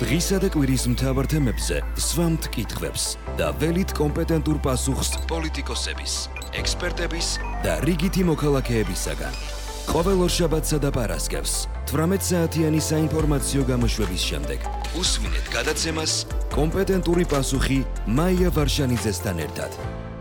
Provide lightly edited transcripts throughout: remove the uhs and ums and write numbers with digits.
დღისა და კვირის მთავარ თემებზე სვამთ კითხვებს და ველით კომპეტენტურ პასუხს პოლიტიკოსების, ექსპერტების და რიგითი მოქალაქეებისაგან. ყოველ ორშაბათსა და პარასკევს 18 საათიანი საინფორმაციო გამოშვების შემდეგ უსმინეთ გადაცემას კომპეტენტური პასუხი მაია ვარშანიძესთან ერთად.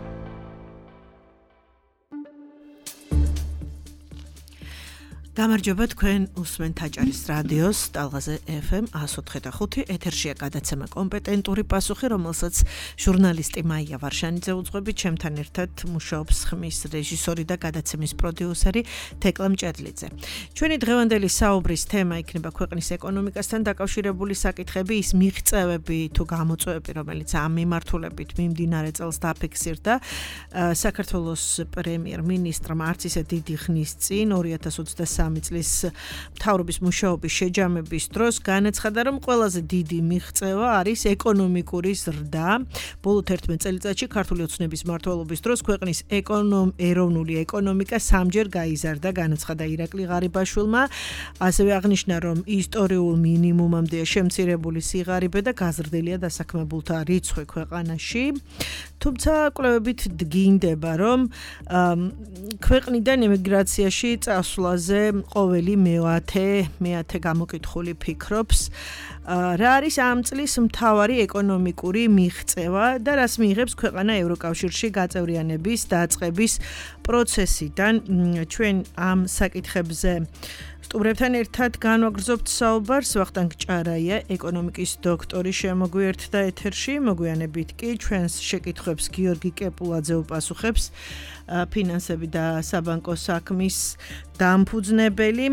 გამარჯობა თქვენ უსმენთ აჭარის რადიოს ტალღაზე FM 104.5 ეთერშია გადაცემა კომპეტენტური პასუხი, რომელსაც ჟურნალისტი მაია ვარშანიძე უძღვებით, ჩემთან ერთად მუშაობს ხმის რეჟისორი და გადაცემის პროდიუსერი თეკლა მჭედლიძე. ჩვენი დღევანდელი საუბრის თემა იქნება ქვეყნის ეკონომიკასთან დაკავშირებული საკითხები, ის მიღწევები თუ გამოწვევები, რომელიც ამ მიმართულებით მიმდინარე წელს დაფიქსირდა საქართველოს პრემიერ-მინისტრმა არც ისე დიდი ხნის წინ 2023 წლის მთავრობის მუშაობის შეჯამების დროს განაცხადა, რომ ყველაზე დიდი მიღწევა არის ეკონომიკური ზრდა. ბოლო 11 წელიწადში ქართული ოცნების მმართველობის დროს ქვეყნის ეროვნული ეკონომიკა სამჯერ გაიზარდა, განაცხადა ირაკლი ღარიბაშვილმა. ასევე აღნიშნა, რომ ისტორიულ მინიმუმამდეა შემცირებული სიღარიბე და გაზრდილია დასაქმებულთა რიცხვი ქვეყანაში. თუმცა კვლევებით დგინდება, რომ ქვეყნიდან ემიგრაციაში წასვლაზე ყოველი მეათე გამოკითხული ფიქრობს, რა არის ამ წლის მთავარი ეკონომიკური მიღწევა და რას მიიღებს ქვეყანა ევროკავშირში გაწევრიანების დაწყების პროცესიდან. ჩვენ ამ საკითხებზე სტუმრებთან ერთად განვაგრძობთ საუბარს. ვახტანგ ჭარაია, ეკონომიკის დოქტორი, შემოგვიერთდა ეთერში. მოგვიანებით კი ჩვენს შეკითხვებს გიორგი კეპულაძე უპასუხებს, ფინანსები და საბანკო საქმის დამფუძნებელი.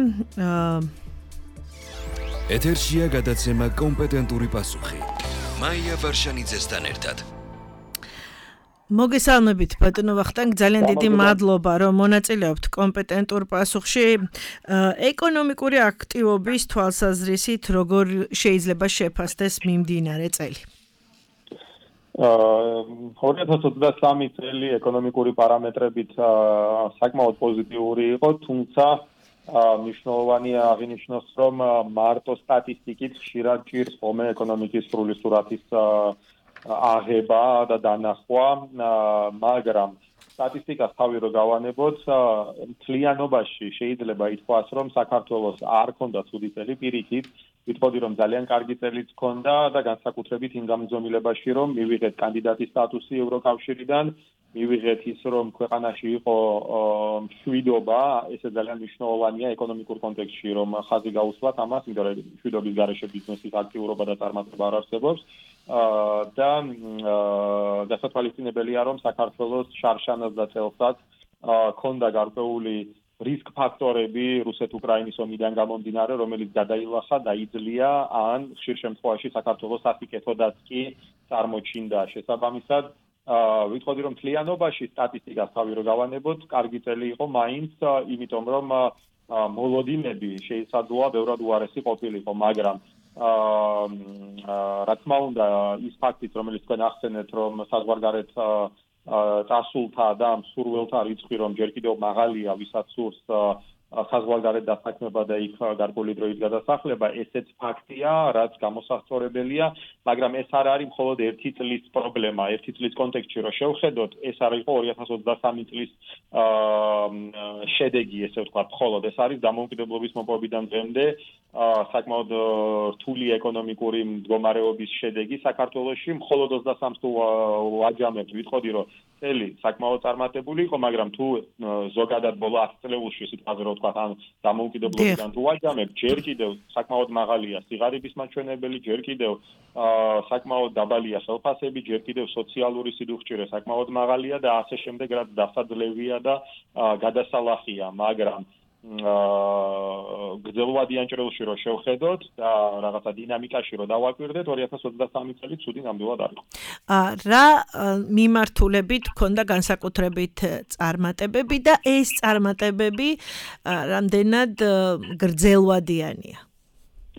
ეთერშია გადაცემა კომპეტენტური პასუხი მაია ვარშანიძესთან ერთად. მოგესალმებით ბატონო ვახტანგ, ძალიან დიდი მადლობა, რომ მონაწილეობთ კომპეტენტურ პასუხში. ეკონომიკური აქტივობის თვალსაზრისით როგორ შეიძლება შეფასდეს მიმდინარე წელი? 2023 წელი ეკონომიკური პარამეტრებით საკმაოდ პოზიტიური იყო, თუმცა მნიშვნელოვანია აღინიშნოს, რომ მარტო სტატისტიკით ხშირად ჭირს ხოლმე ეკონომიკის სრული სურათის აღება და დანახვა, მაგრამ სტატისტიკას თავი რო გავანებოთ, მთლიანობაში შეიძლება ითქვას, რომ საქართველოს არ ჰქონდა ცუდი წელი, პირიქით, ვიტყოდი, რომ ძალიან კარგი წელიც ჰქონდა და განსაკუთრებით იმ გამიზომილებაში, რომ მივიღეთ კანდიდატის სტატუსი ევროკავშირიდან, მივიღეთ ის, რომ ქვეყანაში იყო მშვიდობა, ესე ძალიან მნიშვნელოვანია ეკონომიკურ კონტექსტში, რომ ხაზი გაუსვათ ამას, იმიტომ რომ მშვიდობის გარეშე ბიზნესის აქტიურობა და წარმატება არ არსებობს. და დასათვალისწინებელია, რომ საქართველოს შარშანას და წელსაც ჰქონდა გარკვეული რისკ ფაქტორები რუსეთ-უკრაინის ომიდან გამომდინარე, რომელიც გადაილახა, დაიძლია, ან ხშირ შემთხვევაში საქართველოს სასიკეთოდაც კი წარმოჩინდა. შესაბამისად, ვიტყოდი, რომ მთლიანობაში სტატისტიკას თავი რო გავანებოთ, კარგი წელი იყო მაინც, იმიტომ რომ მოლოდინები შეიძლება ბევრად უარესი ყოფილიყო, მაგრამ რა თქმა უნდა, ის ფაქტიც, რომელიც თქვენ ახსენეთ, რომ საზღვარგარეთ წასულთა და მსურველთა რიცხვი, რომ ჯერ კიდევ მაღალია, ვისაც სურს საზღვარგარეთ დასაქმება და იქ გარკვეული დროით გადასახლება, ესეც ფაქტია, რაც გამოსახსოვრებელია, მაგრამ ეს არ არის მხოლოდ ერთი წლის პრობლემა, ერთი წლის კონტექსტში რო შევხედოთ, ეს არ იყო 2023 წლის შედეგი, ესე ვთქვათ, მხოლოდ ეს არის დამოუკიდებლობის მოპოვებიდან დღემდე საკმაოდ რთული ეკონომიკური მდგომარეობის შედეგი საქართველოში. მხოლოდ 23-ს თუ ვაჯამებთ, ვიტყოდი, რომ წელი საკმაოდ წარმატებული იყო, მაგრამ თუ ზოგადად ბოლო 10 წლებში სიტყვაზე რო ვთქვათ, ან დამოუკიდებლობიდან თუ ვაჯამებთ, ჯერ კიდევ საკმაოდ მაღალია სიღარიბის მაჩვენებელი, ჯერ კიდევ საკმაოდ დაბალია ხელფასები, ჯერ კიდევ სოციალური სიდუხჭირე საკმაოდ მაღალია და ასე შემდეგ, რაც დასაძლევია და გადასალახია, მაგრამ გრძელვადიან ჭრილში რო შევხედოთ და რაღაცა დინამიკაში რო დავაკვირდეთ, 2023 წელი ცუდი ნამდვილად არ იყო. რა მიმართულებით ჰქონდა განსაკუთრებით წარმატებები და ეს წარმატებები რამდენად გრძელვადიანია?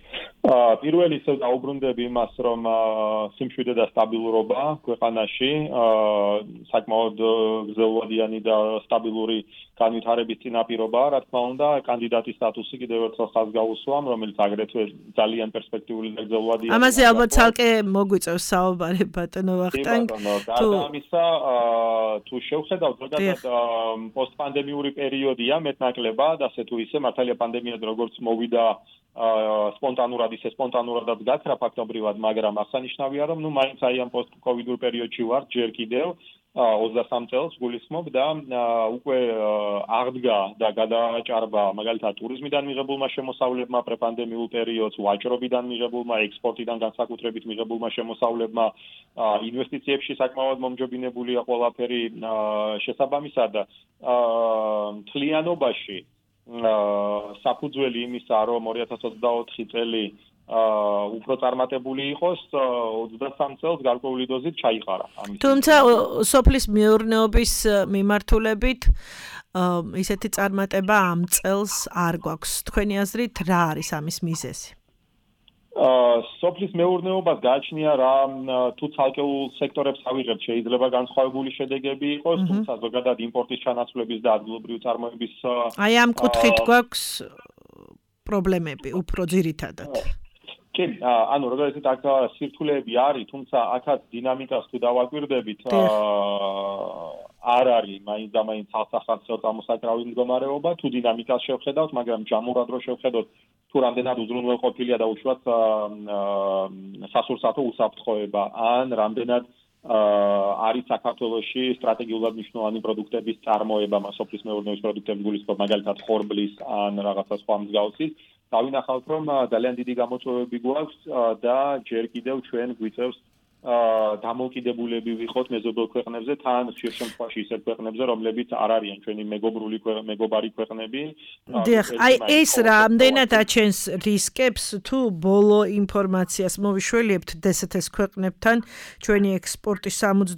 პირველი ისევ დაუბრუნდები იმას, რომ სიმშვიდე და სტაბილურობა ქვეყანაში, საკმაოდ გრძელვადიანი და სტაბილური განვითარების წინაპირობაა, რა თქმა უნდა, კანდიდატის სტატუსი კიდევ ერთხელ ხაზს გაუსვამ, რომელიც აგრეთვე ძალიან პერსპექტიული და გრძელვადიანი. ამაზე ალბათ ცალკე მოგვიწევს საუბარი ბატონო ვახტანგ. თუ ამისა თუ შევხედავთ ზოგადად პოსტპანდემიური პერიოდია მეტნაკლებად, ასე თუ ისე მართალია პანდემია როგორც მოვიდა სპონტანურად ისე სპონტანურადაც გაქრა ფაქტობრივად, მაგრამ აღსანიშნავია, რომ მაინც აი ამ პოსტკოვიდურ პერიოდში ვარ ჯერ კიდევ 23 წელს გულისხმობ და უკვე აღდგა და გადააჭარბა მაგალითად ტურიზმიდან მიღებულმა შემოსავლებმა პრეპანდემიურ პერიოდს, ვაჭრობიდან მიღებულმა, ექსპორტიდან განსაკუთრებით მიღებულმა შემოსავლებმა, ინვესტიციებში საკმაოდ მომჯობინებულია ყველაფერი შესაბამისად მთლიანობაში საფუძველი იმისა, რომ 2024 წელი უფრო წარმატებული იყოს, 23 წელს გარკვეული დოზით ჩაიყარა. თუმცა სოფლის მეურნეობის მიმართულებით ისეთი წარმატება ამ წელს არ გვაქვს. თქვენი აზრით რა არის ამის მიზეზი? სოფლის მეურნეობას გააჩნია რა თუ ცალკეულ სექტორებს ავიღებთ, შეიძლება განსხვავებული შედეგები იყოს, თუმცა ზოგადად იმპორტის ჩანაცვლების და ადგილობრივი წარმოების აი ამ კუთხით გვაქვს პრობლემები უფრო ძირითადად. კი, ანუ როგორიც აქ სირთულეები არის, თუმცა აქაც დინამიკას თუ დავაკვირდებით, არ არის მაინც და მაინც ახალ წარმოსაკრავი მდგომარეობა, თუ დინამიკას შევხედავთ, მაგრამ ჯამურად რო შევხედოთ, თუ რამდენად უზრუნველყოფილია და უშუალოდ სასურსათო უსაფრთხოება, ან რამდენად არის საქართველოში სტრატეგიულად მნიშვნელოვანი პროდუქტების წარმოება, სოფლის მეურნეობის პროდუქტების გულისხმობ, მაგალითად ხორბლის ან რაღაცა სხვა მსგავსის, დავინახავთ, რომ ძალიან დიდი გამოწვევები გვაქვს და ჯერ კიდევ ჩვენ გვიწევს დამოკიდებულები ვიყოთ მეზობელ ქვეყნებზე, თან ხშირ შემთხვევაში ისეთ ქვეყნებზე, რომლებიც არ არიან ჩვენი მეგობარი ქვეყნები. დიახ, აი ეს რამდენად აჩენს რისკებს, თუ ბოლო ინფორმაციას მოვიშველიებთ DST-ის ქვეყნებთან, ჩვენი ექსპორტი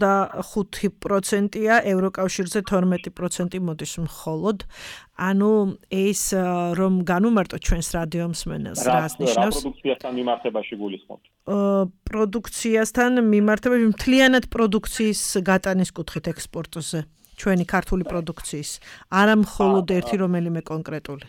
65%-ია, ევროკავშირზე 12% მოდის მხოლოდ. ანუ ეს რომ განუმარტოთ ჩვენს რადიომსმენელს, რას ნიშნავს? პროდუქციასთან მიმართებაში გულისხმობთ. პროდუქციასთან მიმართებაში მთლიანად პროდუქციის გატანის კუთხით ექსპორტზე, ჩვენი ქართული პროდუქციის, არა მხოლოდ ერთი რომელიმე კონკრეტული.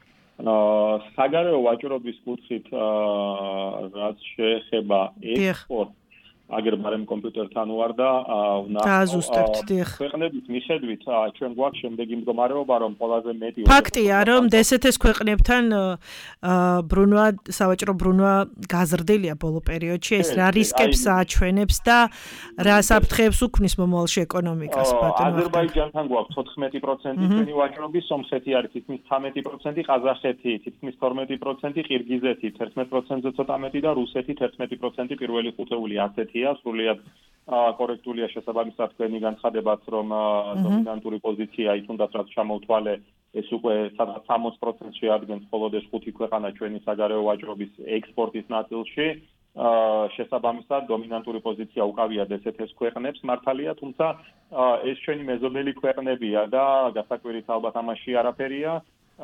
საგარეო ვაჭრობის კუთხით რაც შეეხება ექსპორტს, აგერ მარემ კომპიუტერთან ვარ და დააზუსტებთ, დიახ. ქვეყნების მიხედვით ჩვენ გვაქვს შემდეგი მდგომარეობა, რომ ყველაზე მეტი ფაქტია, რომ DST-ის ქვეყნებთან ბრუნვა, სავაჭრო ბრუნვა გაზრდილია ბოლო პერიოდში, ეს რა რისკებს აჩვენებს და რა საფრთხეებს უქმნის მომავალში ეკონომიკას, ბატონო? აზერბაიჯანთან გვაქვს 14% ჩვენი ვაჭრობის, სომხეთი არის თითქმის 13%, ყაზახეთი თითქმის 12%, ყირგიზეთი 11%-ზე ცოტა მეტი და რუსეთი 11% პირველი ხუთეული ასეთი სრულიად კორექტულია შესაბამისად თქვენი განცხადებაც, რომ დომინანტური პოზიცია ის უნდა რაც ჩამოვთვალე, ეს უკვე სადღაც 60% შეადგენს მხოლოდ ეს ხუთი ქვეყანა ჩვენი საგარეო ვაჭრობის ექსპორტის ნაწილში. შესაბამისად დომინანტური პოზიცია უკავია DST-ის ქვეყნებს, მართალია, თუმცა ეს ჩვენი მეზობელი ქვეყნებია და გასაკვირით ალბათ ამაში არაფერია.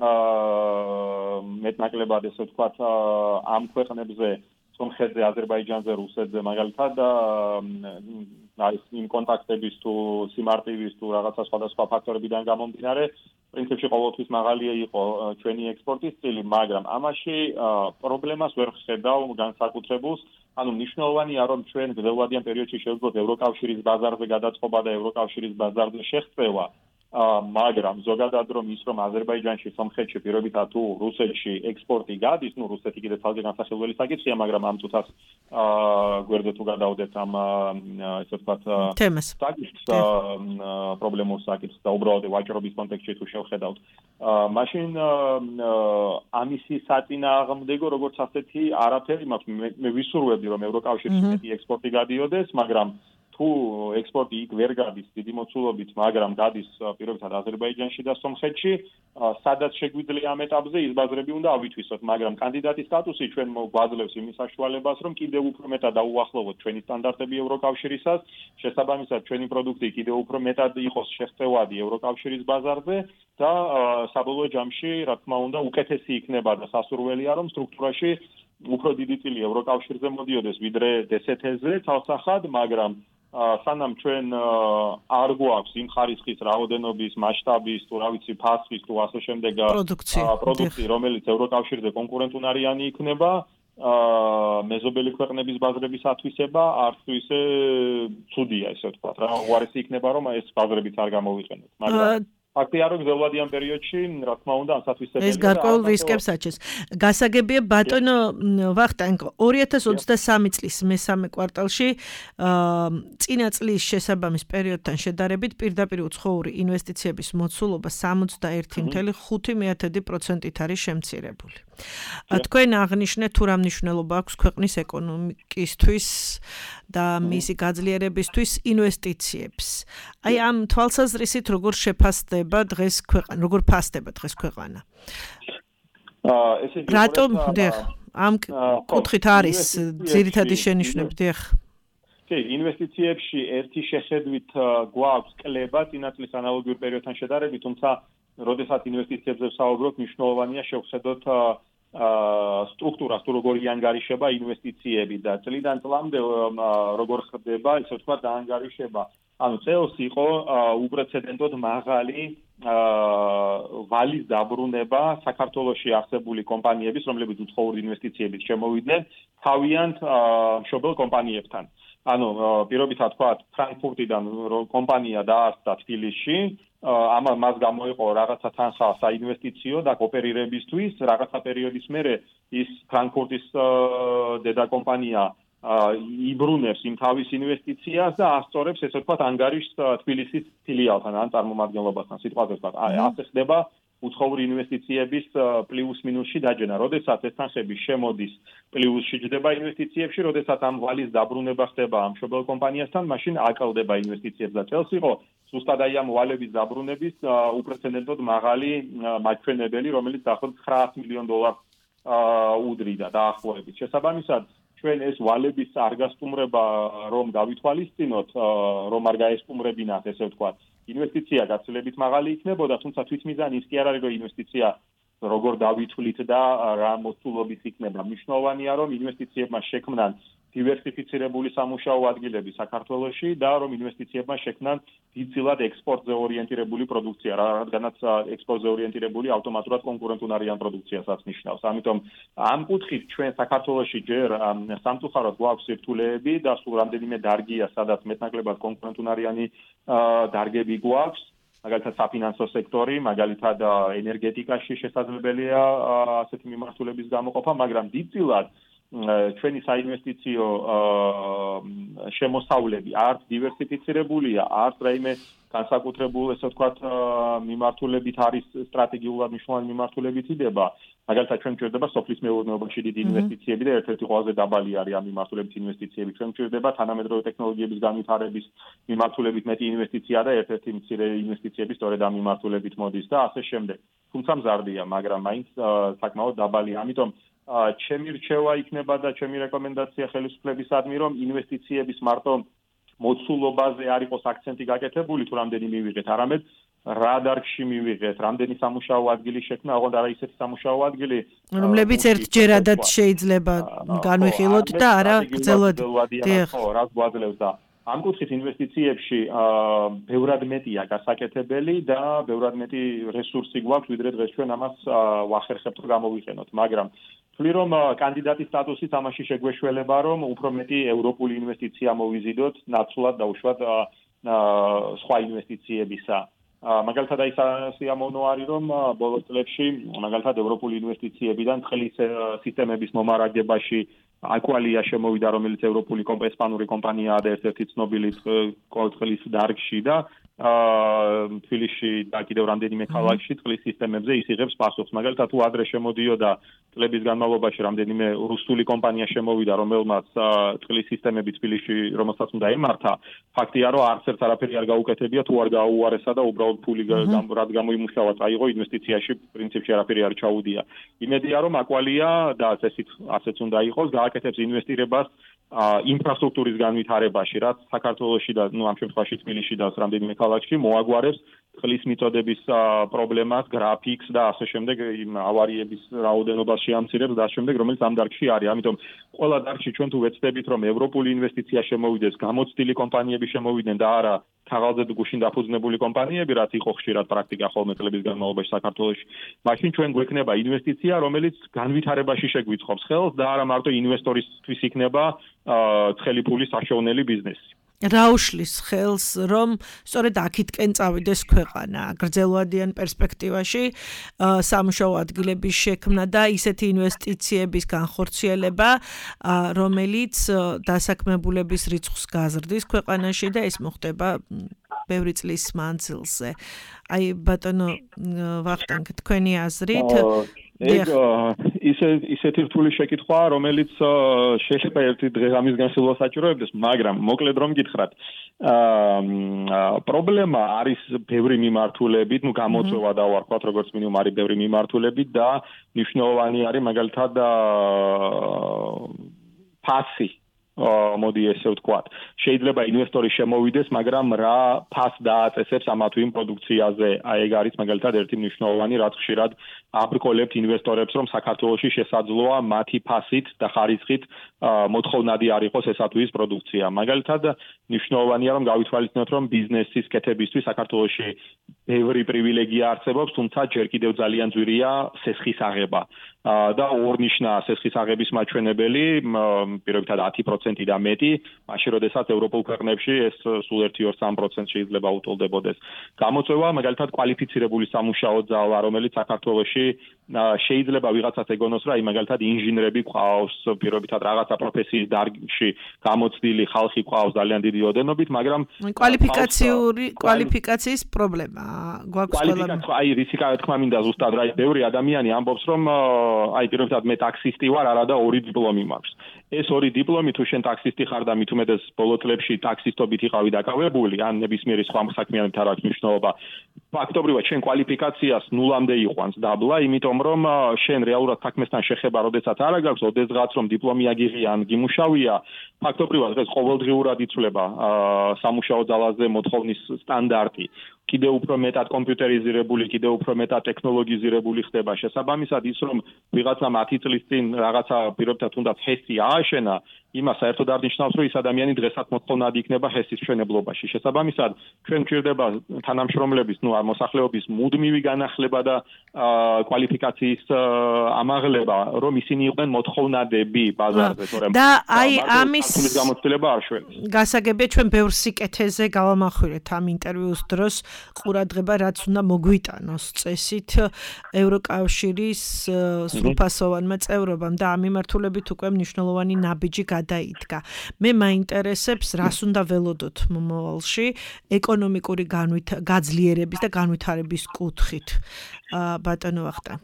მეტნაკლებად ესე ვთქვათ, ამ ქვეყნებზე სომხეთზე, აზერბაიჯანზე, რუსეთზე მაგალითად არის იმ კონტაქტების თუ სიმარტივის თუ რაღაცა სხვადასხვა ფაქტორებიდან გამომდინარე, პრინციპში ყოველთვის მაღალია იყო ჩვენი ექსპორტის წილი, მაგრამ ამაში პრობლემას ვერ ხედავ განსაკუთრებულს. ანუ მნიშვნელოვანია, რომ ჩვენ გრძელვადიან პერიოდში შევძლოთ ევროკავშირის ბაზარზე გადაწყობა და ევროკავშირის ბაზარზე შეღწევა. მაგრამ ზოგადად რომ ის რომ აზერბაიჯანში, სომხეთში, პირობითად თუ რუსეთში ექსპორტი გადის, რუსეთი კიდე თალკე განსახილველი საკითხია, მაგრამ ამ წუთას გვერდზე თუ გადავდეთ ამ ესე ვთქვათ თემას საკითხს, პრობლემურ საკითხს და უბრალოდ ვაჭრობის კონტექსტში თუ შევხედავთ, მაშინ ამისი საწინააღმდეგო როგორც ასეთი არაფერი მაქვს. მე ვისურვებდი რომ ევროკავშირში მეტი ექსპორტი გადიოდეს, მაგრამ თუ ექსპორტი იქ ვერ გადის დიდი მოცულობით, მაგრამ გადის პირობითად აზერბაიჯანში და სომხეთში, სადაც შეგვიძლია ამ ეტაპზე ის ბაზრები უნდა ავითვისოთ, მაგრამ კანდიდატის სტატუსი ჩვენ გვაძლევს იმის საშუალებას, რომ კიდევ უფრო მეტად დაუახლოვოთ ჩვენი სტანდარტები ევროკავშირისას, შესაბამისად ჩვენი პროდუქტი კიდევ უფრო მეტად იყოს შეღწევადი ევროკავშირის ბაზარზე და საბოლოო ჯამში, რა თქმა უნდა, უკეთესი იქნება და სასურველია, რომ სტრუქტურაში უფრო დიდი წილი ევროკავშირზე მოდიოდეს ვიდრე DST-ზე თავსახად, მაგრამ სანამ ჩვენ არ გვაქვს იმ ხარისხის რაოდენობის, მასშტაბის, თუ რა ვიცი, ფასის თუ ასე შემდეგ პროდუქცია, რომელიც ევროკავშირზე კონკურენტუნარიანი იქნება, მეზობელი ქვეყნების ბაზრების ათვისება არც თუ ისე ცუდია, ესე ვთქვათ, რა უარესი იქნება, რომ ეს ბაზრებიც არ გამოვიყენოთ, მაგრამ ფაქტია, რომ გრძელვადიან პერიოდში, რა თქმა უნდა, ასათვისებელია. ეს გარკვეულ რისკებს აჩენს. გასაგებია ბატონო ვახტანგ 2023 წლის მესამე კვარტალში წინა წლის შესაბამის პერიოდთან შედარებით პირდაპირ უცხოური ინვესტიციების მოცულობა 61.5%-ით არის შემცირებული. თქვენ აღნიშნეთ თუ რა მნიშვნელობა აქვს ქვეყნის ეკონომიკისთვის და მისი გაძლიერებისთვის ინვესტიციებს. აი ამ თვალსაზრისით როგორ შეფასდება დღეს ქვეყანა, როგორ ფასდება დღეს ქვეყანა? რატომ ამ კუთხით არის ძირითადი შენიშვნები, დიახ. კი, ინვესტიციებში ერთი შეხედვით გვაქვს კლება წინა წლის ანალოგიურ პერიოდთან შედარებით, თუმცა როდესაც ინვესტიციებზე ვსაუბრობთ, მნიშვნელოვანია შევხედოთ სტრუქტურას, თუ როგორ იანგარიშება ინვესტიციები და წლიდან წლამდე როგორ ხდება, ისე ვთქვათ, დაანგარიშება. ანუ წელს იყო უპრეცედენტოდ მაღალი ვალის დაბრუნება საქართველოში არსებული კომპანიების, რომლებიც უცხოური ინვესტიციებით შემოვიდნენ, თავიანთ მშობელ კომპანიებთან. ანუ პირობითად ვთქვათ, ფრანკფურტიდან კომპანია დაარსდა თბილისში, მას გამოიყო რაღაცა თანხა საინვესტიციო და კოოპერირებისთვის, რაღაცა პერიოდის მერე ის ფრანკფურტის დედა კომპანია იბრუნებს იმ თავის ინვესტიციას და ასწორებს, ესე ვთქვათ, ანგარიშს თბილისის ფილიალთან ან წარმომადგენლობასთან, სიტყვაზე ვთქვათ. ასე ხდება უცხოური ინვესტიციების პლუს მინუსში დაჯენა. როდესაც ეს თანხები შემოდის პლუსში ჯდება ინვესტიციებში, როდესაც ამ ვალის დაბრუნება ხდება ამ მშობელ კომპანიასთან, მაშინ აკლდება ინვესტიციებს და წელს იყო ზუსტად აი ამ ვალების დაბრუნების უპრეცედენტოდ მაღალი მაჩვენებელი, რომელიც დაახლოებით $900 მილიონ უდრიდა დაახლოებით. შესაბამისად, ჩვენ ეს ვალების არ გასტუმრება რომ გავითვალისწინოთ, რომ არ გაესტუმრებინათ, ესე ვთქვათ, ინვესტიცია გაცილებით მაღალი იქნებოდა, თუმცა თვითმიზანი ის კი არ არის, რომ ინვესტიცია როგორ დავითვლით და რა მოცულობით იქნება. მნიშვნელოვანია, რომ ინვესტიციებმა შექმნან დივერსიფიცირებული სამუშაო ადგილები საქართველოში და რომ ინვესტიციებმა შექმნან დიდწილად ექსპორტზე ორიენტირებული პროდუქცია, რადგანაც ექსპორტზე ორიენტირებული ავტომატურად კონკურენტუნარიან პროდუქციასაც ნიშნავს. ამიტომ ამ კუთხით ჩვენ საქართველოში ჯერ სამწუხაროდ გვაქვს სირთულეები და სულ რამდენიმე დარგია, სადაც მეტნაკლებად კონკურენტუნარიანი დარგები გვაქვს. მაგალითად საფინანსო სექტორი, მაგალითად ენერგეტიკაში შესაძლებელია ასეთი მიმართულების გამოყოფა, მაგრამ დიდწილად ჩვენი საინვესტიციო შემოსავლები არც დივერსიფიცირებულია, არც რაიმე განსაკუთრებულ, ესე ვთქვათ, მიმართულებით არის სტრატეგიულად მნიშვნელოვანი მიმართულებით იდება. მაგალითად, ჩვენ გვჭირდება სოფლის მეურნეობაში დიდი ინვესტიციები და ერთ-ერთი ყველაზე დაბალი არის ამ მიმართულებით ინვესტიციები. ჩვენ გვჭირდება თანამედროვე ტექნოლოგიების განვითარების მიმართულებით მეტი ინვესტიცია და ერთ-ერთი მცირე ინვესტიციები სწორედ ამ მიმართულებით მოდის და ასე შემდეგ. თუმცა მზარდია, მაგრამ მაინც საკმაოდ დაბალია. ამიტომ ჩემი რჩევა იქნება და ჩემი რეკომენდაცია ხელისუფლებისადმი, რომ ინვესტიციების მარტო მოცულობაზე არ იყოს აქცენტი გაკეთებული, თუ რამდენი მივიღეთ, არამედ რა დარგში მივიღეთ, რამდენი სამუშაო ადგილი შექმნა, ოღონდ არა ისეთი სამუშაო ადგილი, რომლებიც ერთჯერადად შეიძლება განვიხილოთ და არა გრძელვადიან. ხო, რაც გვაძლევს და ამ კუთხით ინვესტიციებში ბევრად მეტია გასაკეთებელი და ბევრად მეტი რესურსი გვაქვს, ვიდრე დღეს ჩვენ ამას ვახერხებთ რომ გამოვიყენოთ, მაგრამ ვთვლი რომ კანდიდატის სტატუსით ამაში შეგვეშველება, რომ უფრო მეტი ევროპული ინვესტიცია მოვიზიდოთ, ნაცვლად და უშუალოდ სხვა ინვესტიციებისა. მაგალითად აი სიამოვნო არის, რომ ბოლო წლებში მაგალითად ევროპული ინვესტიციებიდან წყლის სისტემების მომარაგებაში აკვალია შემოვიდა, რომელიც ევროპული ესპანური კომპანიაა და ერთ-ერთი ცნობილი წყლის დარგში და თბილისში და კიდევ რამდენიმე ქალაქში წყლის სისტემებზე ის იღებს პასუხს. მაგალითად, თუ ადრე შემოდიოდა წლების განმავლობაში რამდენიმე რუსული კომპანია შემოვიდა, რომელმაც წყლის სისტემები თბილისში რომელსაც უნდა ემართა, ფაქტია, რომ არც ერთ არაფერი არ გაუკეთებია, თუ არ გააუარესა და უბრალოდ ფული რად გამოიმუშავა, წაიღო ინვესტიციაში, პრინციპში არაფერი არ ჩაუდია. იმედია, რომ აკვალია და ასეც უნდა იყოს, გააკეთებს ინვესტირებას ინფრასტრუქტურის განვითარებაში, რაც საქართველოში და ამ შემთხვევაში თბილისში და რამდენიმე ქალაქში მოაგვარებს წყლის მიწოდების პრობლემას, გრაფიკს და ასე შემდეგ, იმ ავარიების რაოდენობას შეამცირებს და ასე შემდეგ, რომელიც ამ დარგში არის. ამიტომ ყველა დარგში ჩვენ თუ ვეცდებით, რომ ევროპული ინვესტიცია შემოვიდეს, გამოცდილი კომპანიები შემოვიდნენ და არა ქაღალდზე გუშინ დაფუძნებული კომპანიები, რაც იყო ხშირად პრაქტიკა ხოლმე წლების განმავლობაში საქართველოში, მაშინ ჩვენ გვექნება ინვესტიცია, რომელიც განვითარებაში შეგვიწყობს ხელს და არა მარტო ინვესტორისთვის იქნება ცხელი ფულის საშოვნელი ბიზნესი. რა უშლის ხელს, რომ სწორედ აქეთკენ წავიდეს ქვეყანა გრძელვადიან პერსპექტივაში სამუშაო ადგილების შექმნა და ისეთი ინვესტიციების განხორციელება, რომელიც დასაქმებულების რიცხვს გაზრდის ქვეყანაში და ეს მოხდება ბევრი წლის მანძილზე. აი ბატონო ვახტანგ, თქვენი აზრით ისეთი რთული შეკითხვაა, რომელიც შეიძლება ერთი დღე-ღამის განხილვა საჭიროებდეს, მაგრამ მოკლედ რომ გითხრათ, პრობლემა არის ბევრი მიმართულებით, გამოწვევა დავარქვათ, როგორც მინიმუმ არის ბევრი მიმართულებით და მნიშვნელოვანი არის მაგალითად ფასი. მოდი ესე ვთქვათ. შეიძლება ინვესტორი შემოვიდეს, მაგრამ რა ფას დააწესებს ამა თუ იმ პროდუქციაზე. აი ეგ არის მაგალითად ერთი მნიშვნელოვანი, რაც ხშირად აბრკოლებთ ინვესტორებს, რომ საქართველოში შესაძლოა მათი ფასით და ხარისხით მოთხოვნადი არ იყოს ესა თუ ის პროდუქცია. მაგალითად მნიშვნელოვანია, რომ გავითვალისწინოთ, რომ ბიზნესის კეთებისთვის საქართველოში ბევრი პრივილეგია არსებობს, თუმცა ჯერ კიდევ ძალიან ძვირია სესხის აღება. და ორნიშნა სესხის აღების მაჩვენებელი, პირობითად 10% და მეტი, მაშინ როდესაც ევროპულ ქვეყნებში ეს სულ 1-3% შეიძლება უტოლდებოდეს. გამოწვევა მაგალითად კვალიფიცირებული სამუშაო ძალა, რომელიც საქართველოში შეიძლება ვიღაცას ეგონოს, რომ აი მაგალითად ინჟინრები ყავს, პირობითად რაღაცა პროფესიის დარგში გამოცდილი ხალხი ყავს ძალიან დიდი ოდენობით, მაგრამ კვალიფიკაციის პრობლემა გვაქვს ყველა. აი რისი თქმა მინდა ზუსტად რა ბევრი ადამიანი ამბობს, რომ აი პირობითად მე ტაქსისტი ვარ, არა და 2 დიპლომი მაქვს. ეს 2 დიპლომი თუ შენ ტაქსისტი ხარ და მით უმეტეს ბოლო წლებში ტაქსისტობით იყავი დაკავებული, ან ნებისმიერი სხვა საქმიანობით არ აქვს მნიშვნელობა. ფაქტობრივად შენ კვალიფიკაციას ნულამდე იყვანს დაბლა, იმიტომ რომ შენ რეალურად საქმესთან შეხება როდესაც არ გაქვს, ოდესღაც რომ დიპლომი აგიღია ან გიმუშავია, ფაქტობრივად ეს ყოველდღიურად იცვლება სამუშაო ძალაზე მოთხოვნის სტანდარტი. კიდევ უფრო მეტად კომპიუტერიზირებული, კიდევ უფრო მეტად ტექნოლოგიზირებული ხდება. შესაბამისად ის რომ ვიღაცა 10 წლის წინ რაღაცა პირობითად თუნდაც ჰესი ააშენა, იმას საერთოდ არ ნიშნავს, რომ ის ადამიანი დღესაც მოთხოვნადი იქნება ჰესის მშენებლობაში. შესაბამისად, ჩვენ გვჭირდება თანამშრომლების, მოსახლეობის მუდმივი განახლება და კვალიფიკაციის ამაღლება, რომ ისინი იყვნენ მოთხოვნადები ბაზარზე, თორემ და აი ამის გამოცდილება არ შველის. გასაგებია ჩვენ ბევრ სიკეთეზე გავამახვილეთ ამ ინტერვიუს დროს ყურადღება, რაც უნდა მოგვიტანოს წესით ევროკავშირის სრულფასოვანმა წევრობამ და ამ მიმართულებით უკვე მნიშვნელოვანი ნაბიჯი გადაიდგა. მე მაინტერესებს, რას უნდა ველოდოთ მომავალში ეკონომიკური გაძლიერების და განვითარების კუთხით. ბატონო ვახტანგ.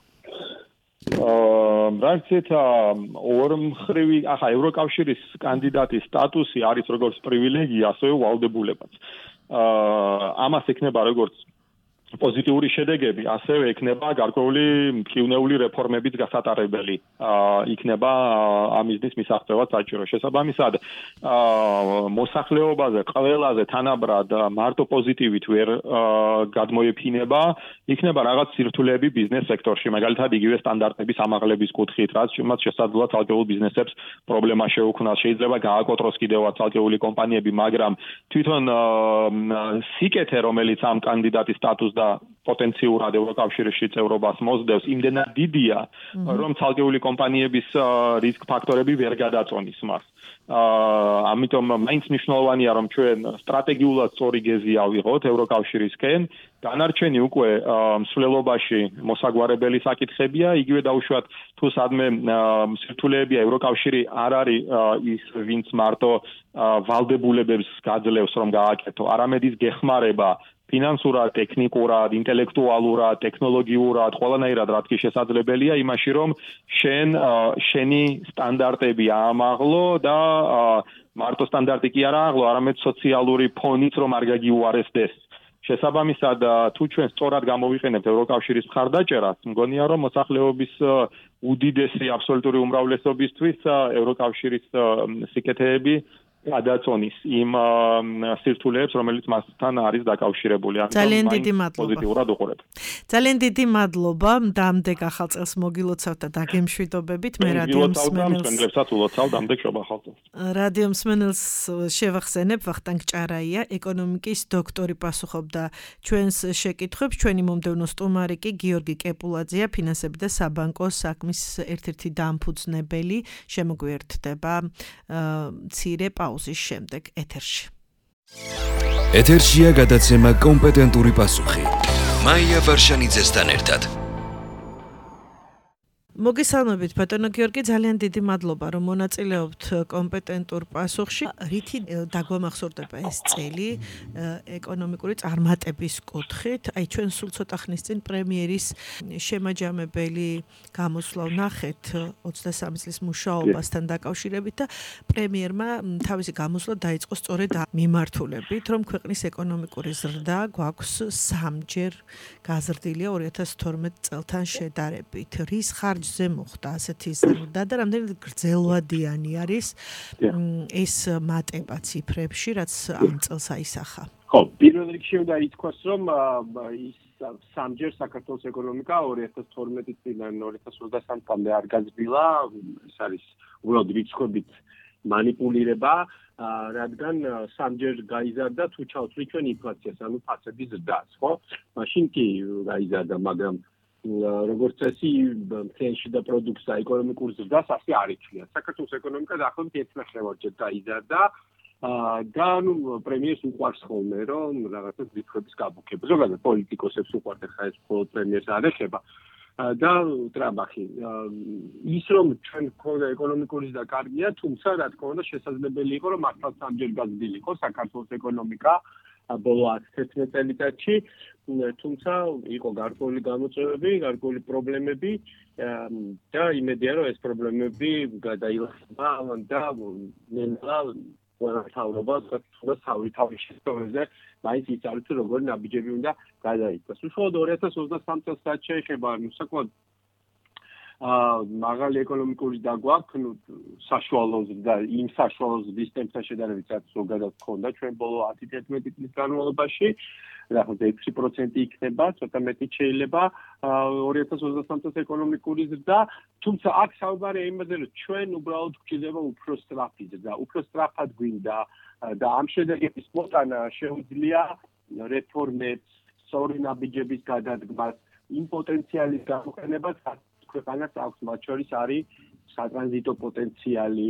რაცეთ ორმხრივი, ახლა ევროკავშირის კანდიდატის სტატუსი არის როგორც პრივილეგია, ასევე ვალდებულებაც. ამას ექნება როგორც პოზიტიური შედეგები, ასევე ექნება გარკვეული მკივნეული რეფორმების გასატარებელი. იქნება ამ მიზნის მისაღწევად საჭირო. შესაბამისად, მოსახლეობაზე ყველაზე თანაბრად მარტო პოზიტივით ვერ გადმოეფინება, იქნება რაღაც სირთულეები ბიზნეს სექტორში, მაგალითად იგივე სტანდარტების ამაღლების კუთხით, რაც შესაძლოა ცალკეულ ბიზნესებს პრობლემა შეუქმნას, შეიძლება გააკოტროს კიდევაც ცალკეული კომპანიები, მაგრამ თვითონ სიკეთე, რომელიც ამ კანდიდატის სტატუსს და პოტენციურად ევროკავშირში წევრობას მოსდევს, იმდენად დიდია, რომ ცალკეული კომპანიების რისკ ფაქტორები ვერ გადაწონის მას. ამიტომ მაინც მნიშვნელოვანია, რომ ჩვენ სტრატეგიულად სწორი გეზი ავიღოთ ევროკავშირისკენ. განარჩენი უკვე მსვლელობაში მოსაგვარებელი საკითხებია, იგივე დაუშვათ თუ სადმე სირთულეებია, ევროკავშირი არ არის ის, ვინც მარტო ვალდებულებებს გაძლევს, რომ გააკეთო, არამედ ის გეხმარება ფინანსურად, ტექნიკურად, ინტელექტუალურად, ტექნოლოგიურად, ყველანაირად რაც კი შესაძლებელია იმაში, რომ შენი სტანდარტები აამაღლო და მარტო სტანდარტი კი არა აღლო, არამედ სოციალური ფონიც რომ არ გაგიუარესდეს. შესაბამისად, თუ ჩვენ სწორად გამოვიყენებთ ევროკავშირის მხარდაჭერას, მგონია რომ მოსახლეობის უდიდესი აბსოლუტური უმრავლესობისთვის ევროკავშირის სიკეთეები გადაწონის იმ სირთულეებს, რომელიც მასთან არის დაკავშირებული. ძალიან დიდი მადლობა. პოზიტიურად უყურებ. ძალიან დიდი მადლობა. დამდეგ ახალ წელს მოგილოცავთ და დაგემშვიდობებით. მე რადიო მსმენელს შევახსენებ, ვახტანგ ჭარაია, ეკონომიკის დოქტორი პასუხობდა ჩვენს შეკითხვებს. ჩვენი მომდევნო სტუმარი კი გიორგი კეპულაძეა, ფინანსები და საბანკო საქმის ერთ-ერთი დამფუძნებელი. შემოგვიერთდება მცირე პაუზის შემდეგ ეთერში. ეთერშია გადაცემა კომპეტენტური პასუხი. მაია ვარშანიძესთან ერთად. მოგესალმებით ბატონო გიორგი, ძალიან დიდი მადლობა რომ მონაწილეობთ კომპეტენტურ პასუხში. რითი დაგვამახსოვრდება ეს წელი ეკონომიკური წარმატების კუთხით? აი ჩვენ სულ ცოტა ხნის წინ პრემიერის შემაჯამებელი გამოსვლა ვნახეთ 23 წლის მუშაობასთან დაკავშირებით და პრემიერმა თავისი გამოსვლა დაიწყო სწორედ მიმართულებით, რომ ქვეყნის ეკონომიკური ზრდა გვაქვს სამჯერ გაზრდილია 2012 წელთან შედარებით. რის ხარჯზე მოხდა ასეთი ზრდა და რამდენად გრძელვადიანი არის ეს მატება ციფრებში, რაც ამ წელს აისახა? ხო, პირველ რიგში უნდა ითქვას, რომ ის სამჯერ საქართველოს ეკონომიკა 2012 წლიდან 2023-მდე არ გაზრდილა, ეს არის უბრალოდ რიცხვებით манипулირება, რადგან სამჯერ გაიზარდა თუ ჩავთვლით ჩვენ ინფლაციას, ანუ ფასების ზრდას, ხო? მაშინ კი გაიზარდა, მაგრამ როგორც წესი, მთლიანში და პროდუქტს და ეკონომიკურ ზრდას ასე არ იცვლია. საქართველოს ეკონომიკა დაახლოებით 1.5-ჯერ გაიზარდა და პრემიერს უყვარს ხოლმე, რომ რაღაცა რიცხვების გაბუქება. ზოგადად პოლიტიკოსებს უყვართ, ხა ეს მხოლოდ პრემიერს არ ეხება. და ტრაბახი. ის რომ ჩვენ გვქონდა ეკონომიკური ზრდა კარგია, თუმცა რა თქმა უნდა შესაძლებელი იყო, რომ მართლა სამჯერ გაზრდილიყო საქართველოს ეკონომიკა ბოლო 11 წელიწადში, თუმცა იყო გარკვეული გამოწვევები, გარკვეული პრობლემები და იმედია, რომ ეს პრობლემები გადაილახება და ნელა თავრობა თავის შეცდომებზე მაინც იცავთ, როგორი ნაბიჯები უნდა გადაიწყოს. უშუალოდ 2023 წელს რაც შეეხება, საკმაოდ მაღალი ეკონომიკური დაგვაქვს, საშუალო და იმ საშუალო ზრდის ტემპთან შედარებით, რაც ზოგადად ჰქონდა ჩვენ ბოლო 10-11 წლის განმავლობაში, დაახლოებით 6% იქნება, ცოტა მეტი შეიძლება 2023 წელს ეკონომიკური ზრდა, თუმცა აქ საუბარია იმაზე, რომ ჩვენ უბრალოდ გვჭირდება უფრო სწრაფი ზრდა, უფრო სწრაფად გვინდა და ამ შედეგების მოტანა შეუძლია რეფორმებს, სწორი ნაბიჯების გადადგმას, იმ პოტენციალის გამოყენებას, ქვეყანას აქვს, მათ შორის არის სატრანზიტო პოტენციალი,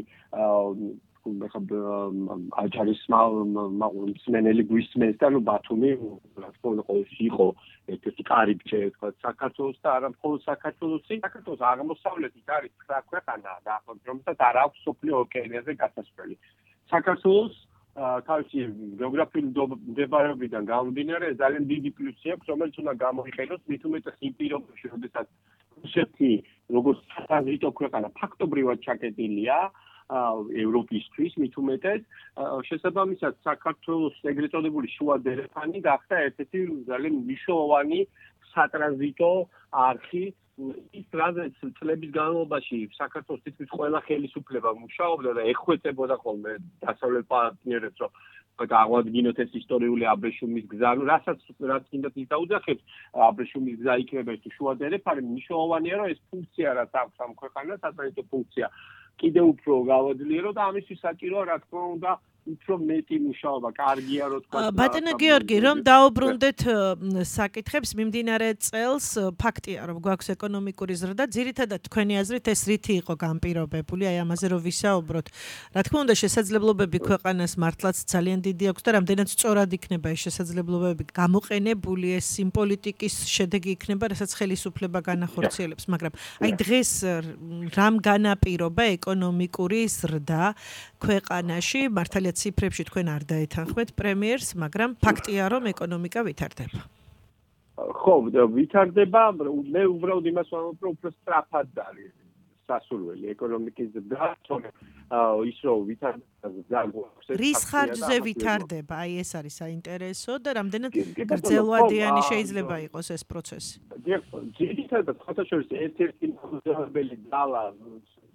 აჯარის მსმენელი გვისმენს და ბათუმი რა თქმა უნდა ყოველში იყო ერთ-ერთი კარიბჭე თქვა საქართველოს და არა მხოლოდ საქართველოსი. საქართველოს აღმოსავლეთით არის 9 ქვეყანა დაახლოებით, რომელსაც არ აქვს სოფლიო ოკეანეზე გასასვლელი. საქართველოს თავისი გეოგრაფიული მდებარეობიდან გამომდინარე ძალიან დიდი პლუსი აქვს, რომელიც უნდა გამოიყენოს მით უმეტეს იმ პირობებში, როდესაც რუსეთი როგორც სატრანზიტო ქვეყანა ფაქტობრივად ჩაკეტილია ევროპისთვის, მით უმეტეს შესაბამისად საქართველოს ეგრეთ წოდებული შუა დერეფანი გახდა ერთ-ერთი ძალიან მნიშვნელოვანი სატრანზიტო არხი. ის რაზეც წლების განმავლობაში საქართველოს თითქმის ყველა ხელისუფლება მუშაობდა და ეხვეწებოდა ხოლმე დასავლეთ პარტნიორებს, რომ გაგვადგინოთ ეს ისტორიული აბრეშუმის გზა, რასაც კიდაც ის დაუძახებს, აბრეშუმის გზა იქნება თუ შუა დერეფანი, მნიშვნელოვანია, რომ ეს ფუნქცია რაც აქვს ამ ქვეყანას, სატრანზიტო ფუნქცია კიდევ უფრო გავაძლიერო და ამისთვის საჭიროა, რა თქმა უნდა, უფრო მეტი მუშაობა, კარგია რო თქვა. ბატონო გიორგი, რომ დაუბრუნდეთ საკითხებს, მიმდინარე წელს ფაქტია, რომ გვაქვს ეკონომიკური ზრდა, ძირითადად თქვენი აზრით ეს რითი იყო განპირობებული, აი ამაზე რომ ვისაუბროთ. რა თქმა უნდა, შესაძლებლობები ქვეყანას მართლაც ძალიან დიდი აქვს და რამდენად სწორად იქნება ეს შესაძლებლობები გამოყენებული, ეს იმ პოლიტიკის შედეგი იქნება, რასაც ხელისუფლება განახორციელებს, მაგრამ აი დღეს რამ განაპირობა ეკონომიკური ზრდა ქვეყანაში, მართალია ციფრებში თქვენ არ დაეთანხმეთ პრემიერს, მაგრამ ფაქტია, რომ ეკონომიკა ვითარდება. ხო, ვითარდება, მე უბრალოდ იმას ვამბობ, რომ უფრო სწრაფად არის სასურველი ეკონომიკის ზრდა, ის რომ ვითარდება გვაქვს. რის ხარჯზე ვითარდება? აი ეს არის საინტერესო და რამდენად გრძელვადიანი შეიძლება იყოს ეს პროცესი. ძირითადად ხათაშორის ერთ-ერთი მომზადებელი ძალა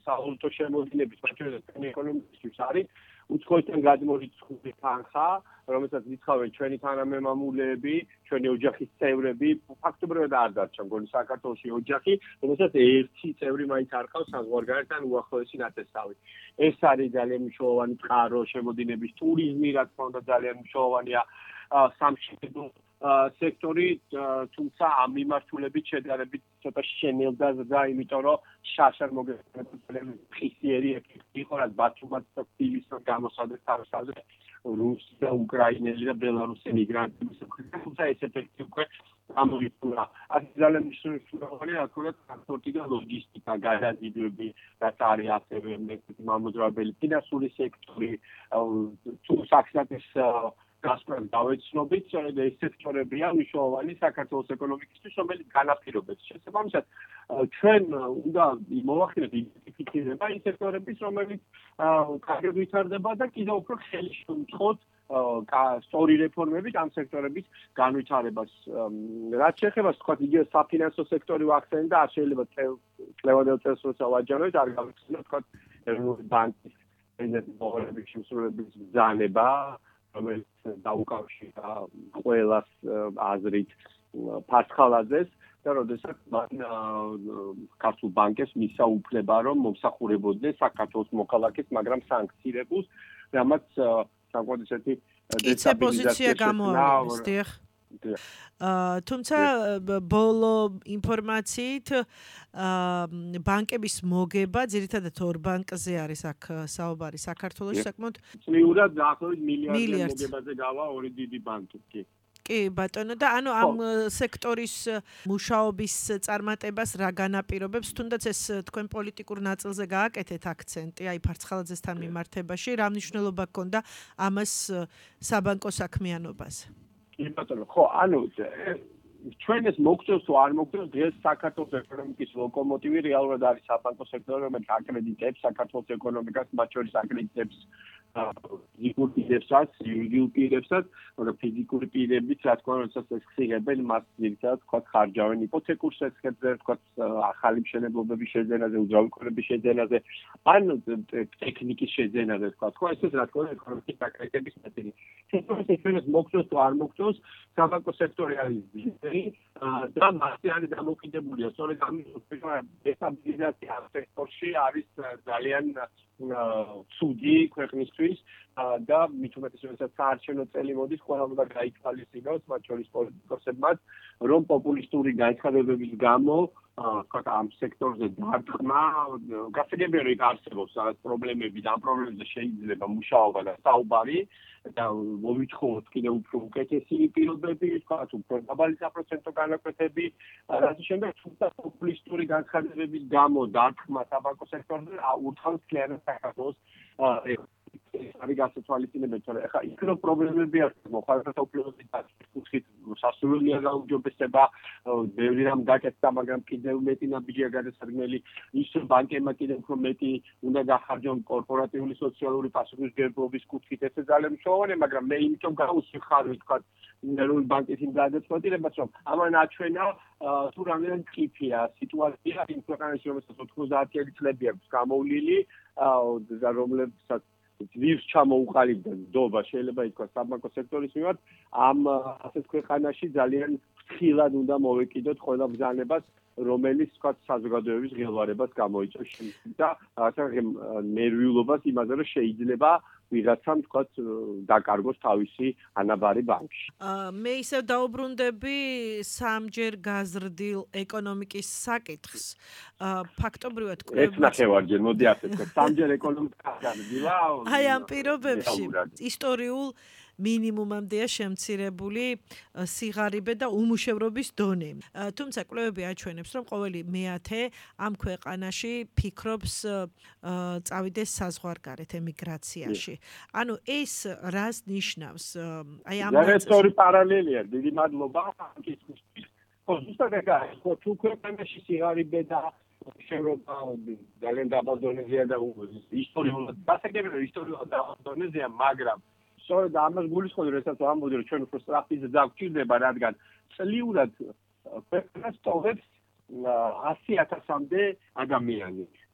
სავალუტო შემოდინების მაჩვენებელი ეკონომიკის არის უცხოეთთან გადმორიცხული თანხა, რომელსაც იცავენ ჩვენი თანამემამულეები, ჩვენი ოჯახის წევრები, ფაქტობრივად არ დარჩა მგონი საქართველოში ოჯახი, რომელსაც ერთი წევრი მაინც არ ყავს საზღვარგარეთ ან უახლოესი ნათესავი. ეს არის ძალიან მნიშვნელოვანი წყარო შემოდინების ტურიზმი, რა თქმა უნდა ძალიან მნიშვნელოვანია სამშენებლო სექტორი, თუმცა ამ მიმართულებით შედარებით ცოტა შენელდა, იმიტომ რომ შაშარ მოგეწონებული ხისიერი ეფექტი იყო, რაც ბათუმად აქტივისტად გამოსადეს თავისთავად რუსი და უკრაინელი და ბელარუსი მიგრანტების თუმცა ეს ეფექტი უკვე ამოიწურა. აქ ძალიან მნიშვნელოვანია აქურა ტრანსპორტი და ლოგისტიკა, გადაზიდვები, რაც არის ასევე მამოძრავებელი ფინანსური სექტორი, თუ საქმის გასწრებს დავეცნობით, ეს სექტორებია მნიშვნელოვანი საქართველოს ეკონომიკისთვის, რომელიც განაპირობებს შესაბამისად ჩვენ უნდა მოვახდინოთ იდენტიფიცირება იმ სექტორების, რომელიც კარგად ვითარდება და კიდევ უფრო ხელი შეუწყოთ სწორი რეფორმებით ამ სექტორების განვითარებას. რაც შეეხება თქვა იგივე საფინანსო სექტორი ვახსენე და არ შეიძლება წლევადელ წელს როცა ვაჯამებთ, არ გავიხსენოთ თქვა ეროვნული ბანკის პრეზიდენტის შემსრულებლის ბრძანება, რომელიც დაუკავშირა ყველას აზრით ფასხალაძეს და როდესაც მან ქართულ ბანკებს მისცა უფლება რომ მომსახურებოდნენ საქართველოს მოქალაქეს, მაგრამ სანქცირებულს, რამაც საკუთარი ესეთი დესტაბილიზაცია გამოიწვია, დიახ. თუმცა ბოლო ინფორმაციით ბანკების მოგება ძირითადად ორ ბანკზე არის აქ საუბარი საქართველოში საკმაოდ წლიურად დაახლოებით მილიარდ მოგებაზე გავა ორი დიდი ბანკი. კი ბატონო და ანუ ამ სექტორის მუშაობის წარმატებას რა განაპირობებს, თუნდაც ეს თქვენ პოლიტიკურ ნაწილზე გააკეთეთ აქცენტი, აი ფარცხალაძესთან მიმართებაში, რა მნიშვნელობა ჰქონდა ამას საბანკო საქმიანობაზე? კი ბატონო, ხო, ანუ ჩვენ ეს მოგწევს თუ არ მოგწევს, დღეს საქართველოს ეკონომიკის ლოკომოტივი რეალურად არის საბანკო სექტორი, რომელიც აკრედიტებს საქართველოს ეკონომიკას, მათ შორის აკრედიტებს ფიზიკურ პირებსაც, იურიდიულ პირებსაც, მაგრამ ფიზიკური პირებიც, რა თქმა უნდა, როდესაც ეს ხსიღებენ, მას ძირითადად თქვა ხარჯავენ იპოთეკურ სესხებზე, თქვა ახალი მშენებლობების შეძენაზე, უძრავი ქონების შეძენაზე, ან ტექნიკის შეძენაზე, თქვა ესეც რა თქმა უნდა ეკონომიკის აკრედიტების ნაწილი. ეს მოგწევს თუ არ მოგწევს, საბანკო სექტორი არის ძლიერი და მასზე არის დამოკიდებულია, სწორედ ამის დესტაბილიზაცია ამ სექტორში არის ძალიან ცუდი ქვეყნისთვის და მით უმეტეს როდესაც საარჩევნო წელი მოდის, ყველა უნდა გაითვალისწინოს, მათ შორის პოლიტიკოსებმაც, რომ პოპულისტური განცხადებების გამო ამ სექტორზე დარტყმა, გასაგებია რომ არსებობს რაღაც პრობლემები და ამ პრობლემებზე შეიძლება მუშაობა და საუბარი და მოვიწყოთ კიდევ უფრო უკეთესი პირობები, თქვათ უფრო დაბალი საპროცენტო განაკვეთები, რაც შემდეგ თუმცა პოპულისტური განცხადებების გამო დარტყმა საბანკო სექტორზე ურთავს მთლიანად საქართველოს არის გასათვალისწინებელი, თორე ახლა იქ რომ პრობლემები არის, მოხალხეთა უფლებების დაცვის სასურველია გაუმჯობესება, ბევრი რამ გაკეთდა, მაგრამ კიდევ მეტი ნაბიჯია გადასარგმელი, ის ბანკებმა კიდევ უფრო მეტი უნდა გახარჯონ კორპორატიული სოციალური პასუხისმგებლობის კუთხით, ეს ძალიან მნიშვნელოვანია, მაგრამ მე იმიტომ გავუსიხარი, თქვა, ეროვნული ბანკის იმ გადაწყვეტილებას, რომ ამან აჩვენა თუ რამდენად ტკიფია სიტუაცია იმ ქვეყანაში, რომელსაც 90-იანი წლები აქვს გამოვლილი და რომლებსაც ძვირს ჩამოუყალიბდა ნდობა, შეიძლება ითქვას საბანკო სექტორის მიმართ, ამ ასეთ ქვეყანაში ძალიან ფრთხილად უნდა მოვეკიდოთ ყველა ბრძანებას, რომელიც თქვა საზოგადოების ღელვარებას გამოიწვევს და ნერვიულობას იმაზე, რომ შეიძლება ვიღაცამ თქვა დაკარგოს თავისი ანაბარი ბანკში. მე ისევ დაუბრუნდები სამჯერ გაზრდილ ეკონომიკის საკითხს. ფაქტობრივად ეს ნახევარჯერ, მოდი ასე ვთქვა, სამჯერ ეკონომიკა გაზრდილა. აი ამ პირობებში ისტორიულ მინიმუმამდეა შემცირებული სიღარიბე და უმუშევრობის დონე. თუმცა კვლევები აჩვენებს, რომ ყოველი მეათე ამ ქვეყანაში ფიქრობს წავიდეს საზღვარგარეთ ემიგრაციაში. ანუ ეს რას ნიშნავს? აი ამ რეალური პარალელია, დიდი მადლობა კითხვისთვის. ხო, ზუსტად ეგ არის, ხო, თუ ქვეყანაში სიღარიბე და შევრობა ძალიან დაბალ დონეზეა და ისტორიულად, გასაგებია ისტორიულად დაბალ დონეზეა, მაგრამ სწორედ ამას გულისხმობ, როდესაც ვამბობდი, რომ ჩვენ უფრო სწრაფი ზრდა გვჭირდება, რადგან წლიურად ქვეყანას ტოვებს 100,000-მდე ადამიანი.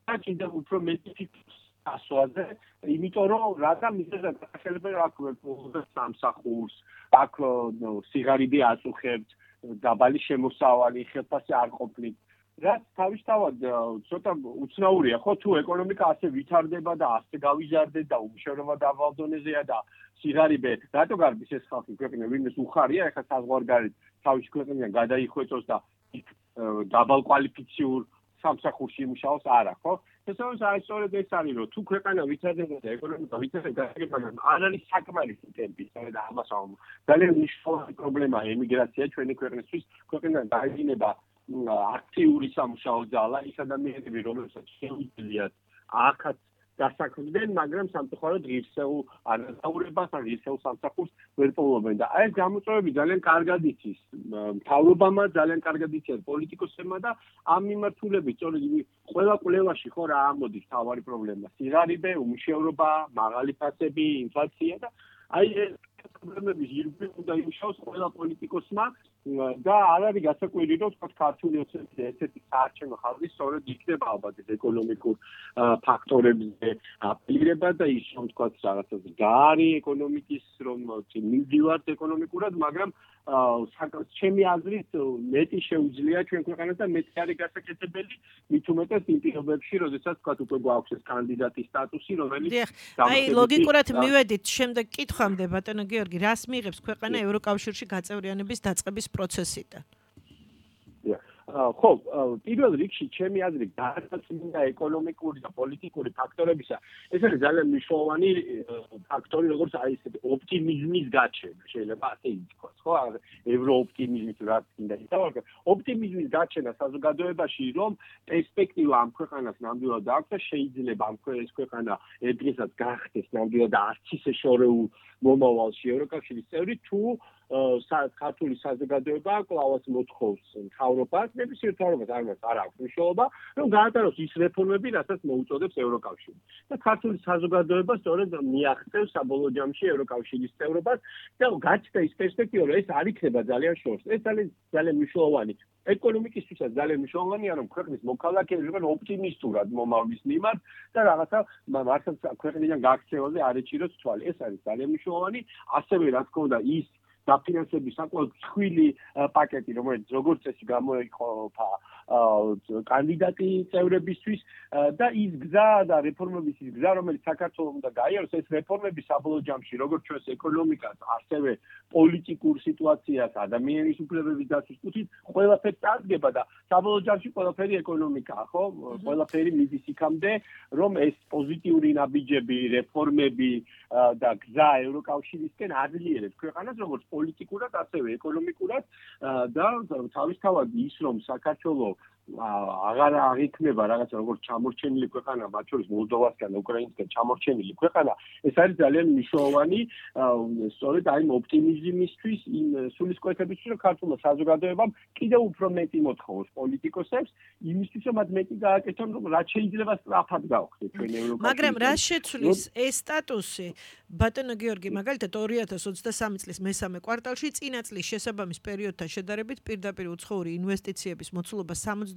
და კიდევ უფრო მეტი ასოაზე, იმიტომ რომ რატომ მიზეზად ხელები აქვს სამსახურს, აქ სიგარები აწუხებთ, დაბალი შემოსავალი, ხელფასი არ ყოფნით. რაც თავისთავად ცოტა უცნაურია, ხო, თუ ეკონომიკა ასე ვითარდება და ასე გავიზარდეთ და უმუშევრობა დაბალ დონეზეა და სიგარები, რატო გარბის ეს ხალხი ქვეყნიდან, ვინმეს უხარია, ეხლა საზღვარგარეთ თავის ქვეყნიდან გადაიხვეწოს და დაბალ კვალიფიციურ სამსახურში იმუშაოს არა, ხო? შესაძლოა აი სწორედ ეს არის, რომ თუ ქვეყანა ვითარდება და ეკონომიკა ვითარდება, მაგრამ არ არის საკმარისი ტემპი, სწორედ ამას ვამბობ. ძალიან მნიშვნელოვანი პრობლემაა ემიგრაცია ჩვენი ქვეყნისთვის, ქვეყნიდან დაიდინება აქტიური სამუშაო ძალა, ის ადამიანები, რომელსაც შეუძლიათ ახაც დასაქმდნენ, მაგრამ სამწუხაროდ ღირსეულ ანაზაურებას ან ღირსეულ სამსახურს ვერ პოულობენ და აი ეს გამოწვევები ძალიან კარგად იცის მთავრობამა, ძალიან კარგად იცის პოლიტიკოსებმა და ამ მიმართულებით სწორედ ყველა კვლევაში ხო რა ამოდის თავარი პრობლემა სიღარიბე, უმუშევრობა, მაღალი ფასები, ინფლაცია და აი ეს პრობლემების ირგვლივ უნდა იმუშაოს ყველა პოლიტიკოსმა და არ არის გასაკვირი რომ თქვა ქართული ოცნების ერთ-ერთი საარჩევნო ხალხი სწორედ იქნება ალბათ ეს ეკონომიკურ ფაქტორებზე აპელირება და ის რომ თქვა რაღაცაზე გაარი ეკონომიკის რომ მივდივართ ეკონომიკურად, მაგრამ ჩემი აზრით მეტი შეუძლია ჩვენ ქვეყანას და მეტი არის გასაკეთებელი მით უმეტეს იმ პირობებში, როდესაც თქვა უკვე გვაქვს ეს კანდიდატის სტატუსი, რომელიც აი ლოგიკურად მივედით შემდეგ კითხვამდე ბატონო გიორგი, რას მიიღებს ქვეყანა ევროკავშირში გაწევრიანების დაწყების პროცესიდან? ხო, პირველ რიგში ჩემი აზრით გარდაცვლილ ეკონომიკური და პოლიტიკური ფაქტორებისა ეს არის ძალიან მნიშვნელოვანი ფაქტორი, როგორც აი ეს ოპტიმიზმის გაჩენა, შეიძლება ასე ითქვას, ხო? ევროოპტიმიზმით რაც კიდე ისაა, ოპტიმიზმის გაჩენა საზოგადოებაში, რომ პერსპექტივა ამ ქვეყანას ნამდვილად აქვს და შეიძლება ამ ქვეყანა დღესაც გახდეს ნამდვილად არც ისე შორეულ მომავალში ევროკავშირის წევრი, თუ ქართული საზოგადოება კლავაც მოთხოვს მთავრობას, ნებისმიერ მთავრობას არ აქვს მნიშვნელობა, რომ გაატაროს ის რეფორმები, რასაც მოუწოდებს ევროკავშირი. და ქართული საზოგადოება სწორედ მიაღწევს საბოლოო ჯამში ევროკავშირის წევრობას და გაჩნდა ის პერსპექტივა, რომ ეს არ იქნება ძალიან შორს. ეს ძალიან მნიშვნელოვანი. ეკონომიკისთვისაც ძალიან მნიშვნელოვანია, რომ ქვეყნის მოქალაქეები იყვნენ ოპტიმისტურად მომავლის მიმართ და რაღაცა მართლაც ქვეყნიდან გაქცევაზე არ ეჭიროს თვალი. ეს არის ძალიან მნიშვნელოვანი. ასევე რა თქმა უნდა ის დაფინანსების საკმაოდ მსხვილი პაკეტი, რომელიც როგორც წესი გამოიყოფა კანდიდატი წევრებისთვის და ის გზა და რეფორმების ის გზა, რომელიც საქართველოს უნდა გაიაროს, ეს რეფორმები საბოლოო ჯამში, როგორც ჩვენს ეკონომიკას, ასევე პოლიტიკურ სიტუაციას, ადამიანის უფლებების დაცვის კუთხით, ყველაფერს წარდგება და საბოლოო ჯამში ყველაფერი ეკონომიკაა, ხო? ყველაფერი მიდის იქამდე, რომ ეს პოზიტიური ნაბიჯები, რეფორმები და გზა ევროკავშირისკენ აძლიერებს ქვეყანას, როგორც პოლიტიკურად, ასევე ეკონომიკურად და თავისთავად ის, რომ საქართველოს აღარ აღიქმნება რაღაცა როგორც ჩამორჩენილი ქვეყანა, მათ შორის მოლდოვასთან, უკრაინასთან ჩამორჩენილი ქვეყანა, ეს არის ძალიან მნიშვნელოვანი, სწორედ აი ოპტიმიზმისთვის, იმ სულისკვეთებისთვის, რომ ქართულ საზოგადოებამ კიდევ უფრო მეტი მოთხოვოს პოლიტიკოსებს, იმისთვის, რომ მათ მეტი გააკეთონ, რომ რაც შეიძლება სწრაფად გავხდეთ ჩვენ ევროკავშირში. მაგრამ რა შეცვლის ეს სტატუსი, ბატონო გიორგი, მაგალითად 2023 წლის მესამე კვარტალში წინა წლის შესაბამის პერიოდთან შედარებით პირდაპირ უცხოური ინვესტიციების მოცულობა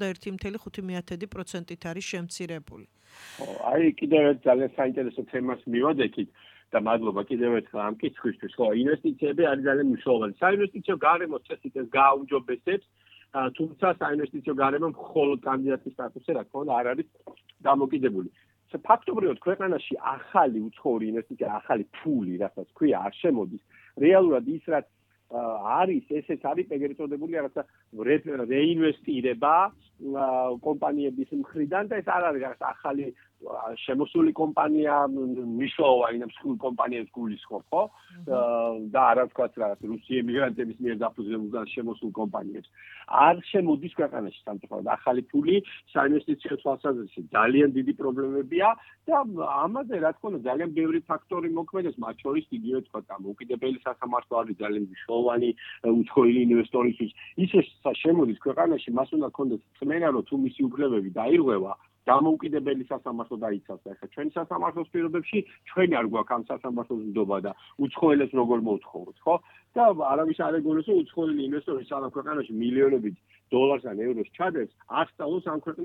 61.5%-ით არის შემცირებული. აი კიდევ ერთ ძალიან საინტერესო თემას მივადექით და მადლობა კიდევ ერთხელ ამ კითხვისთვის. ხო, ინვესტიციები არის ძალიან მნიშვნელოვანი. საინვესტიციო გარემო წესით ეს გააუმჯობესებს, თუმცა საინვესტიციო გარემო მხოლოდ კანდიდატის სტატუსზე რა თქმა უნდა არ არის დამოკიდებული. ფაქტობრივად ქვეყანაში ახალი უცხოური ინვესტიცია, ახალი ფული, რასაც ქვია, არ შემოდის. რეალურად ის რაც არის, ესეც არის ეგრეთ წოდებული რაღაცა რეინვესტირება კომპანიების მხრიდან და ეს არ არის რაღაც ახალი შემოსული კომპანია, მნიშვნელოვანი და მსხვილ კომპანიებს გულისხმობ, ხო? და არა ვთქვათ რაღაც რუსი ემიგრანტების მიერ დაფუძნებულ და შემოსულ კომპანიებს. არ შემოდის ქვეყანაში სამწუხაროდ ახალი ფული, საინვესტიციო თვალსაზრისით ძალიან დიდი პრობლემებია და ამაზე რა თქმა უნდა ძალიან ბევრი ფაქტორი მოქმედებს, მათ შორის იგივე თქვა დამოუკიდებელი სასამართლო არის ძალიან მნიშვნელოვანი უცხოელი ინვესტორისთვის. ისე შემოდის ქვეყანაში, მას უნდა ქონდეს წმენა, რომ თუ მისი უფლებები დაირღვევა, დამოუკიდებელი სასამართლო დაიცავს. ახლა ჩვენი სასამართლოს პირობებში ჩვენ არ გვაქვს ამ სასამართლოს ნდობა და უცხოელებს როგორ მოვთხოვოთ, ხო? და არავის არ ეგონოს, რომ უცხოელი ინვესტორი სანამ ქვეყანაში მილიონობით დოლარს ან ევროს ჩადებს, არ სწავლოს ამ ქვეყნის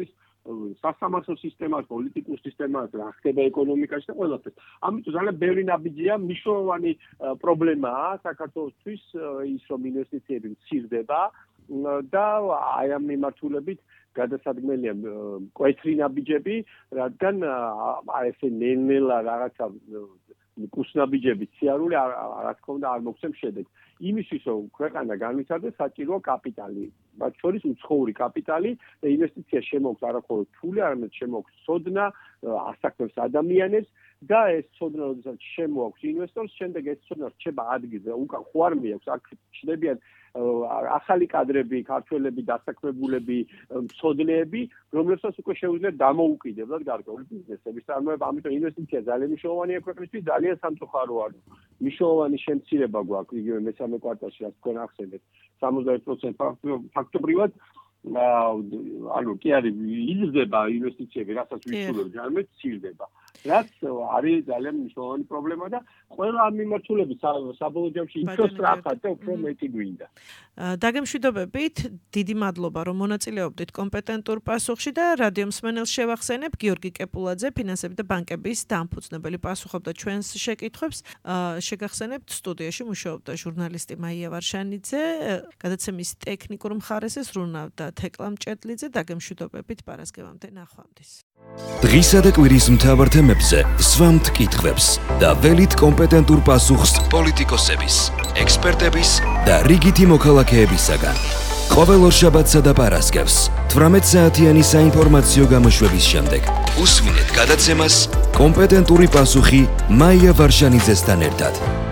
სასამართლო სისტემას, პოლიტიკურ სისტემას, რა ხდება ეკონომიკაში და ყველაფერს. ამიტომ ძალიან ბევრი ნაბიჯია, მნიშვნელოვანი პრობლემაა საქართველოსთვის ის, რომ ინვესტიციები მცირდება და აი ამ მიმართულებით გადასადგმელია მკვეთრი ნაბიჯები, რადგან აი ესე ნელ-ნელა რაღაცა კუსნაბიჯების სიარული რა თქმა უნდა არ მოგცემს შედეგს. იმისთვის რომ ქვეყანა განვითარდეს, საჭიროა კაპიტალი, მათ შორის უცხოური კაპიტალი და ინვესტიცია შემოგვს არა მხოლოდ ფული, არამედ შემოგვს ცოდნა, ასაკებს ადამიანებს და ეს ცოდნა როდესაც შემოაქვს ინვესტორს, შემდეგ ეს ცოდნა რჩება ადგილზე, უკან ხო არ მიაქვს, აქ ჩნდებიან ახალი კადრები, ქართველები, დასაქმებულები, მცოდნეები, რომლებსაც უკვე შეუძლიათ დამოუკიდებლად გარკვეული ბიზნესების წარმოება. ამიტომ ინვესტიცია ძალიან მნიშვნელოვანია ქვეყნისთვის, ძალიან სამწუხაროა. მნიშვნელოვანი შემცირება გვაქვს იგივე მესამე კვარტალში, რაც თქვენ ახსენეთ, 70% ფაქტობრივად ანუ კი არის იზრდება ინვესტიციები, რასაც ვისურვებთ, არამედ მცირდება. რაც არის ძალიან მნიშვნელოვანი პრობლემა და ყველა ამ მიმართულებით საბოლოო ჯამში უფრო სწრაფად და უფრო მეტი გვინდა. დაგემშვიდობებით, დიდი მადლობა, რომ მონაწილეობდით კომპეტენტურ პასუხში და რადიო მსმენელს შევახსენებ, გიორგი კეპულაძე, ფინანსები და ბანკების დამფუძნებელი პასუხობდა ჩვენს შეკითხვებს. შეგახსენებთ, სტუდიაში მუშაობდა ჟურნალისტი მაია ვარშანიძე, გადაცემის ტექნიკურ მხარეს ესრულნავდა თეკლა მჭედლიძე. დაგემშვიდობებით, პარასკევამდე ნახვამდის. დღისა და კვირის მთავარ თემებზე სვამთ კითხვებს და ველით კომპეტენტურ პასუხს პოლიტიკოსების, ექსპერტების და რიგითი მოქალაქეებისაგან. ყოველ ორშაბათსა და პარასკევს 18 საათიანი საინფორმაციო გამოშვების შემდეგ უსმინეთ გადაცემას კომპეტენტური პასუხი მაია ვარშანიძესთან ერთად.